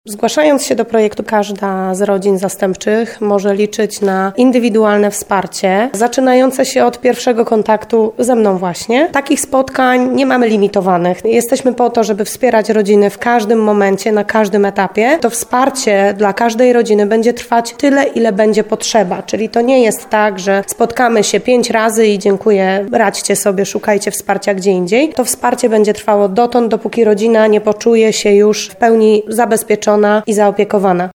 Zgłaszając się do projektu, każda z rodzin zastępczych może liczyć na indywidualne wsparcie, zaczynające się od pierwszego kontaktu ze mną właśnie. Takich spotkań nie mamy limitowanych. Jesteśmy po to, żeby wspierać rodziny w każdym momencie, na każdym etapie. To wsparcie dla każdej rodziny będzie trwać tyle, ile będzie potrzeba. Czyli to nie jest tak, że spotkamy się 5 razy i dziękuję, radźcie sobie, szukajcie wsparcia gdzie indziej. To wsparcie będzie trwało dotąd, dopóki rodzina nie poczuje się już w pełni zabezpieczona i zaopiekowana.